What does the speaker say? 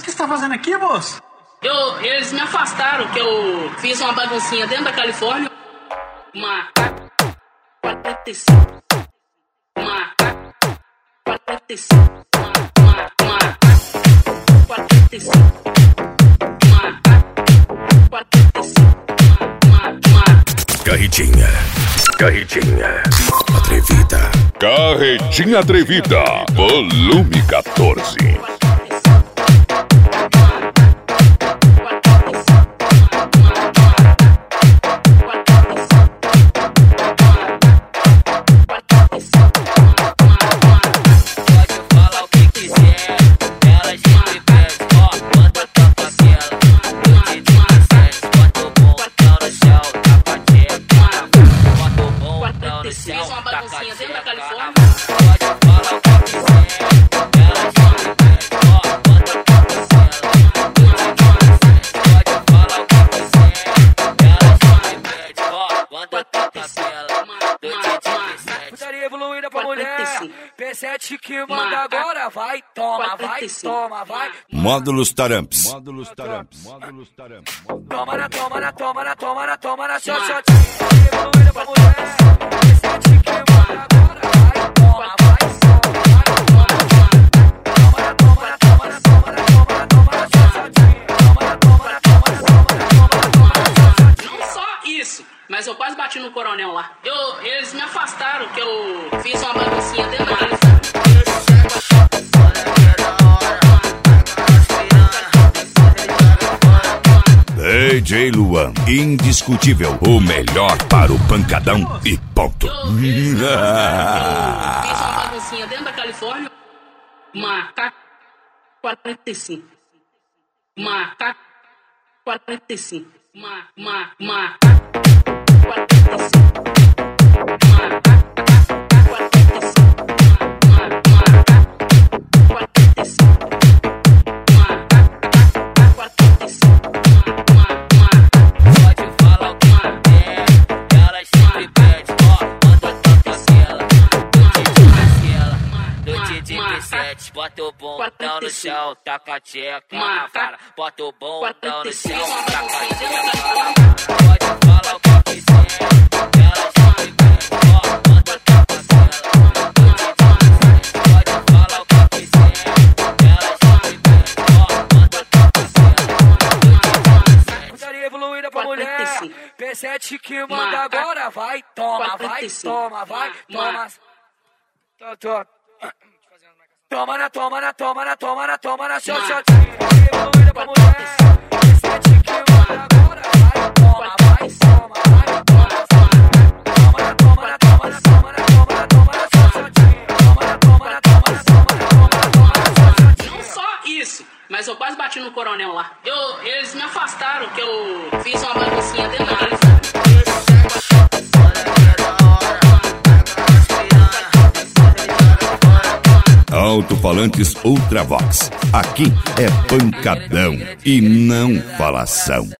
que você tá fazendo aqui, moço? Eles me afastaram, que eu fiz uma baguncinha dentro da Califórnia. Uma 45. Uma 45. Uma 45. Uma 45. Carretinha atrevida. Carretinha atrevida, volume 14. Fiz uma baguncinha dentro da Califórnia. Putaria evoluída pra mulher. P7 que manda agora. Vai, toma, vai, toma, vai. Módulos Taramps. Toma na, toma na, toma na, toma na, toma na, shot, shot. Evoluída pra mulher. P7 que manda agora. Vai, toma, vai, toma, vai, toma na, toma na, toma na, toma na, toma na, toma na, shot, shot. Toma na, toma na, toma na, toma na, toma na, toma na, shot, shot. Não só isso, mas eu quase bati no coronel lá. Eles me afastaram, que eu fiz uma baguncinha dentro da Califórnia. DJ Luan, indiscutível, o melhor para o pancadão e ponto. Eu fiz uma baguncinha dentro da Califórnia. Uma K45. Uma K45. Uma K45. Bota o bundão no chão, taca a tcheca na vara. Bota o bundão no chão, taca a tcheca na vara. Pode falar o que quiser, ela sempre quer. Manda taca ela. Pode falar o que quiser, ela sempre quer. Manda taca ela. Putaria evoluída pra mulher. P7 que manda agora. Vai, toma, vai, toma, vai, toma. Toma na, toma na, toma na, toma na, toma na, shot, shot. Evoluída pra mulher. P7 que manda agora. Vai, toma, vai, toma, vai, toma. Toma na, toma na, toma na, toma na, toma na, toma na, shot, shot. Toma na, toma na, toma na, toma na, toma na, toma na, shot, shot. Não só isso, mas eu quase bati no coronel lá. Eles me afastaram, que eu fiz uma baguncinha dentro da Califórnia. Alto-falantes Ultravox. Aqui é pancadão e não falação.